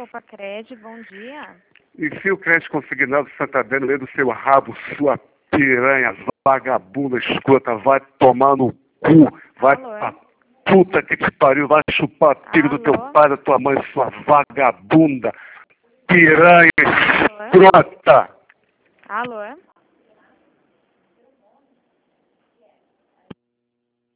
Copa Cred, bom dia. Enfia o crédito consignado Santander no meio do seu rabo, sua piranha, vagabunda, escrota, vai tomar no cu, vai pra puta que te pariu, vai chupar pico do teu pai, da tua mãe, sua vagabunda, piranha, escrota. Alô?